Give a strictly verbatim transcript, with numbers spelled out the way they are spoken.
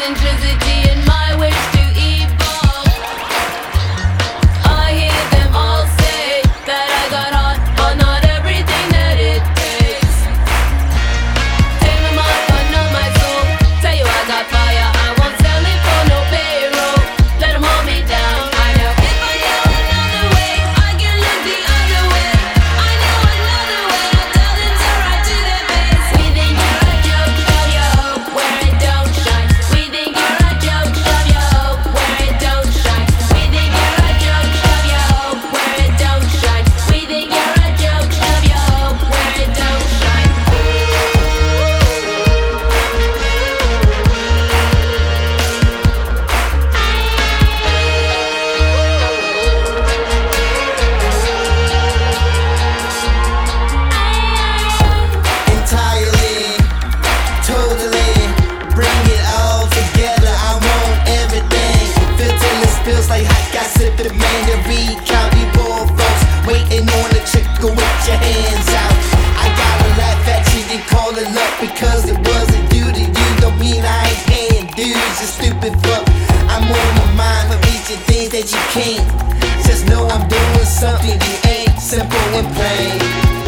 eccentricity and my wish to evolve. I hear them all say that I got hot, but not everything that it takes. Take my mind, but not my soul. Tell you I got fire, I won't sell it for no payroll. Let them hold me down. I know if I go another way, I can look the other way. I know another way, I'll tell them to right to their face. We think you're a joke, shove your hope where it don't shine. We think you're a joke, shove your hope where it don't shine. We think you're a joke, shove your hope where it don't shine. We think you're a joke, shove your hope where it don't shine. Entirely, totally, bring it all together. I want everything. Filterless feels like hot gossip and mandarin. County board folks waiting on the chick go with your hands out. I gotta laugh at you and call it luck because it wasn't due to you. Don't mean I ain't paying dues, you stupid fuck. I'm on my mind for reaching things that you can't. Just know I'm doing something you ain't. Simple and plain.